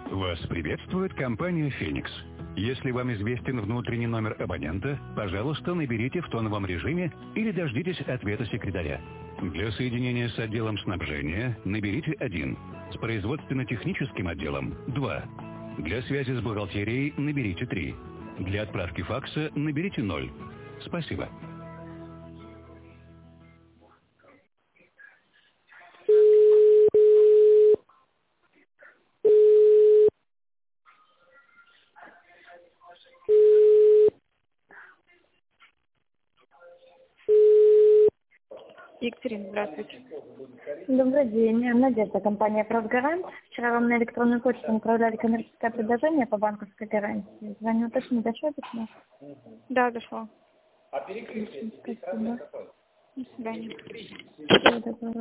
Вас приветствует компания «Феникс». Если вам известен внутренний номер абонента, пожалуйста, наберите в тоновом режиме или дождитесь ответа секретаря. Для соединения с отделом снабжения наберите 1, с производственно-техническим отделом 2. Для связи с бухгалтерией наберите 3. Для отправки факса наберите 0. Спасибо. Екатерина, здравствуйте. Добрый день. Надежда, компания «Профгарант». Вчера вам на электронную почту направляли коммерческое предложение по банковской гарантии. Звоню уточнить, дошло письмо? Да, дошло. Спасибо. До свидания. Всего доброго.